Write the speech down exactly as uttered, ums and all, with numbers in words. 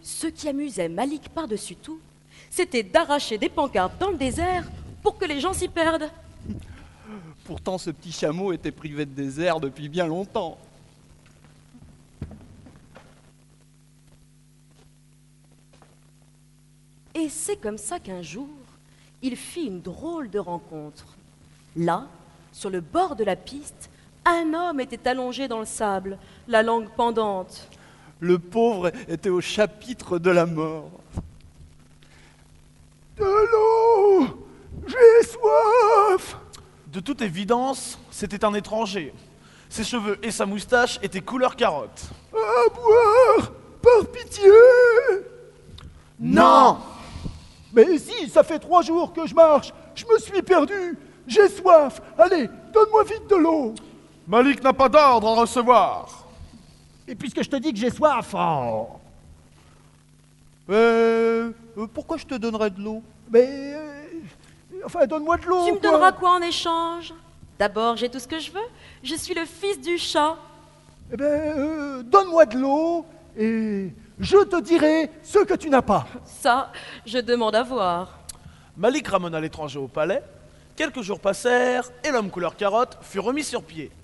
Ce qui amusait Malik par-dessus tout, c'était d'arracher des pancartes dans le désert pour que les gens s'y perdent. Pourtant, ce petit chameau était privé de désert depuis bien longtemps. Et c'est comme ça qu'un jour, il fit une drôle de rencontre. Là, sur le bord de la piste, un homme était allongé dans le sable, la langue pendante. Le pauvre était au chapitre de la mort. De l'eau! J'ai soif! De toute évidence, c'était un étranger. Ses cheveux et sa moustache étaient couleur carotte. À boire! Par pitié! Non! Mais si, ça fait trois jours que je marche. Je me suis perdu. J'ai soif. Allez, donne-moi vite de l'eau. Malik n'a pas d'ordre à recevoir. Et puisque je te dis que j'ai soif, oh. Euh, euh, pourquoi je te donnerais de l'eau? Mais... euh, enfin, donne-moi de l'eau. Tu me quoi. donneras quoi en échange? D'abord, j'ai tout ce que je veux. Je suis le fils du chat. Eh ben, euh, donne-moi de l'eau et je te dirai ce que tu n'as pas. Ça, je demande à voir. Malik ramena l'étranger au palais. Quelques jours passèrent et l'homme couleur carotte fut remis sur pied.